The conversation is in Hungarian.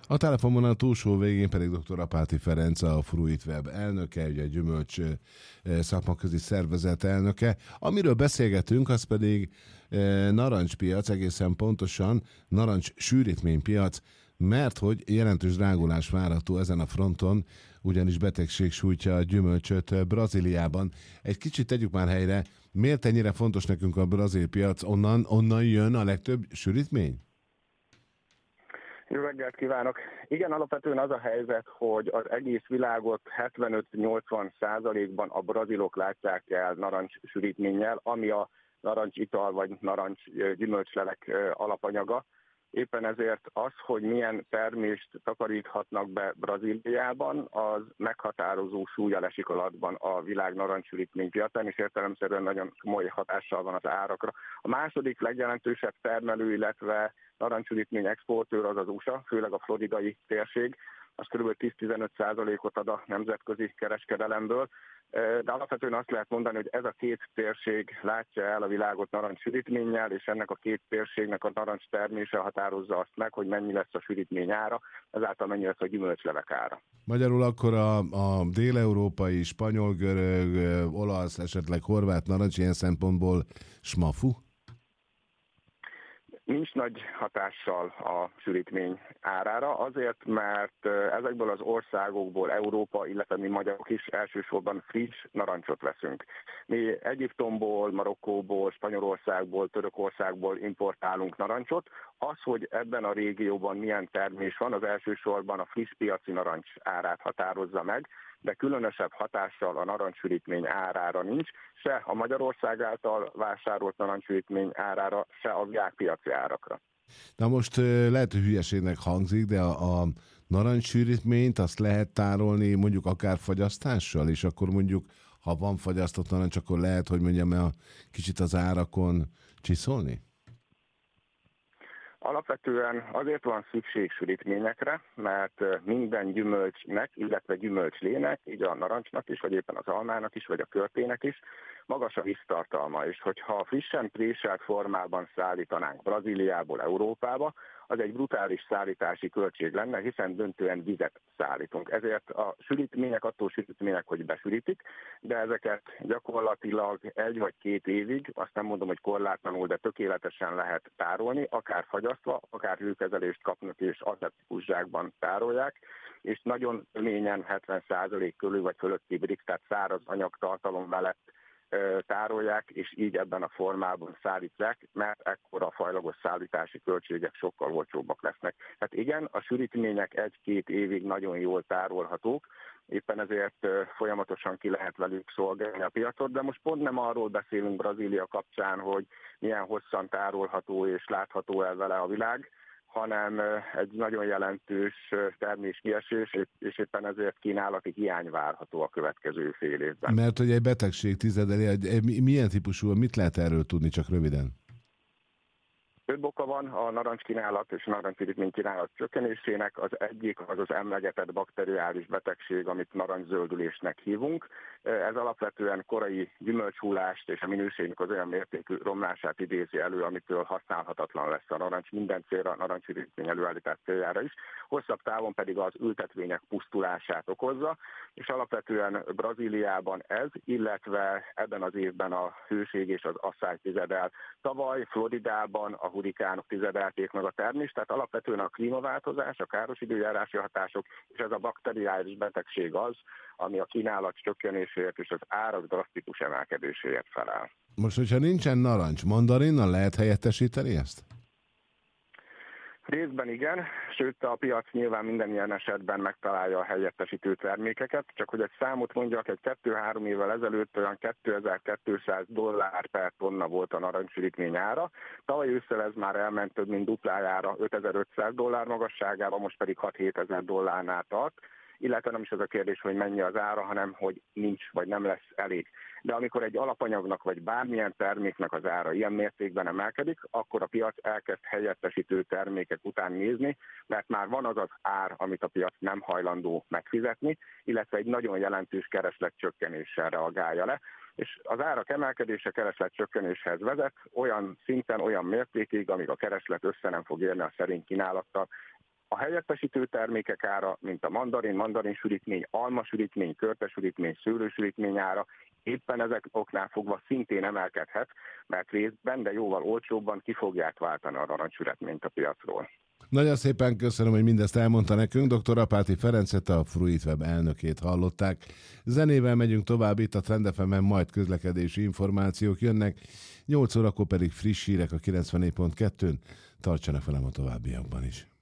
A telefonon a túlsó végén pedig dr. Apáti Ferenc, a Fruitweb elnöke, ugye a gyümölcs szakmaközi szervezet elnöke. Amiről beszélgetünk, az pedig narancspiac, egészen pontosan narancs sűrítménypiac, mert hogy jelentős drágulás várható ezen a fronton, ugyanis betegség sújtja a gyümölcsöt Brazíliában. Egy kicsit tegyük már helyre, miért ennyire fontos nekünk a brazil piac, onnan jön a legtöbb sűrítmény? Jó reggelt kívánok! Igen, alapvetően az a helyzet, hogy az egész világot 75-80%-ban a brazilok látják el narancssűrítménnyel, ami a narancsital vagy narancs gyümölcslevek alapanyaga. Éppen ezért az, hogy milyen termést takaríthatnak be Brazíliában, az meghatározó súllyal esik alatban a világ narancssűrítménypiacán, és értelemszerűen nagyon komoly hatással van az árakra. A második legjelentősebb termelő, illetve narancssűrítmény exportőr az az USA, főleg a floridai térség, az kb. 10-15%-ot ad a nemzetközi kereskedelemből, de alapvetően azt lehet mondani, hogy ez a két térség látja el a világot narancssűrítménnyel, és ennek a két térségnek a narancs termése határozza azt meg, hogy mennyi lesz a sűrítmény ára, ezáltal mennyi lesz a gyümölcslevek ára. Magyarul akkor a dél-európai, spanyol, görög, olasz, esetleg horvát narancs ilyen szempontból smafu? Nincs nagy hatással a sűrítmény árára, azért, mert ezekből az országokból Európa, illetve mi magyarok is elsősorban friss narancsot veszünk. Mi Egyiptomból, Marokkóból, Spanyolországból, Törökországból importálunk narancsot. Az, hogy ebben a régióban milyen termés van, az elsősorban a friss piaci narancs árát határozza meg, de különösebb hatással a narancssűrítmény árára nincs, se a Magyarország által vásárolt narancssűrítmény árára, se a világpiaci árakra. Na most lehet, hogy hülyeségnek hangzik, de a narancssűrítményt azt lehet tárolni mondjuk akár fagyasztással, és akkor mondjuk, ha van fagyasztott narancs, akkor lehet, hogy mondjam, kicsit az árakon csiszolni? Alapvetően azért van szükség sűrítményekre, mert minden gyümölcsnek, illetve gyümölcslének, így a narancsnak is, vagy éppen az almának is, vagy a körtének is, magas a víztartalma, és hogyha frissen préselt formában szállítanánk Brazíliából Európába, az egy brutális szállítási költség lenne, hiszen döntően vizet szállítunk. Ezért a sűrítmények attól sűrítmények, hogy besűrítik, de ezeket gyakorlatilag 1 vagy 2 évig, azt nem mondom, hogy korlátlanul, de tökéletesen lehet tárolni, akár fagyasztva, akár hőkezelést kapnak és aszeptikus zsákban tárolják, és nagyon öményen 70% körül vagy fölötti brik, tehát száraz anyagtartalom mellett tárolják, és így ebben a formában szállítják, mert ekkor a fajlagos szállítási költségek sokkal olcsóbbak lesznek. Hát igen, a sűrítmények 1-2 évig nagyon jól tárolhatók, éppen ezért folyamatosan ki lehet velük szolgálni a piacot, de most pont nem arról beszélünk Brazília kapcsán, hogy milyen hosszan tárolható és látható el vele a világ, hanem egy nagyon jelentős terméskiesés, és éppen ezért kínálati hiány várható a következő fél évben. Mert hogy egy betegség tizedeli, milyen típusú, mit lehet erről tudni, csak röviden? 5 oka van a narancskínálat és a narancsszűrítmény kínálat csökkenésének. Az egyik az az emlegetett bakteriális betegség, amit narancszöldülésnek hívunk. Ez alapvetően korai gyümölcshullást és a minőségnek az olyan mértékű romlását idézi elő, amitől használhatatlan lesz a narancs minden célra, a narancsszűrítmény előállítás céljára is. Hosszabb távon pedig az ültetvények pusztulását okozza, és alapvetően Brazíliában ez, illetve ebben az évben a hőség és az asszály tizedel. Tavaly Floridában a hurikánok tizedelték meg a termést, tehát alapvetően a klímaváltozás, a káros időjárási hatások és ez a bakteriális betegség az, ami a kínálat csökkenéséért és az árak drasztikus emelkedéséért felel. Most, hogyha nincsen narancs, mandarinnal lehet helyettesíteni ezt? Részben igen, sőt a piac nyilván minden ilyen esetben megtalálja a helyettesítő termékeket, csak hogy egy számot mondjak, egy 2-3 évvel ezelőtt olyan $2200 per tonna volt a narancssűrítmény ára, tavaly ősszel ez már elment több mint duplájára, $5500 magasságába, most pedig $6-7000 tart, illetve nem is az a kérdés, hogy mennyi az ára, hanem hogy nincs vagy nem lesz elég. De amikor egy alapanyagnak vagy bármilyen terméknek az ára ilyen mértékben emelkedik, akkor a piac elkezd helyettesítő termékek után nézni, mert már van az az ár, amit a piac nem hajlandó megfizetni, illetve egy nagyon jelentős keresletcsökkenéssel reagálja le. És az árak emelkedése keresletcsökkenéshez vezet olyan szinten, olyan mértékig, amíg a kereslet össze nem fog érni a szerény kínálattal, A helyettesítő termékek ára, mint a mandarin almasülítmény, körtesülítmény, szőlősülítmény ára éppen ezek oknál fogva szintén emelkedhet, mert részben, de jóval olcsóbban ki fogják váltani a narancsületményt a piacról. Nagyon szépen köszönöm, hogy mindezt elmondta nekünk. Dr. Apáti Ferencet, a Fruitweb elnökét hallották. Zenével megyünk tovább itt a Trend FM-en, majd közlekedési információk jönnek. 8 órakor pedig friss hírek a 94.2-n. Tartsanak velem a továbbiakban is.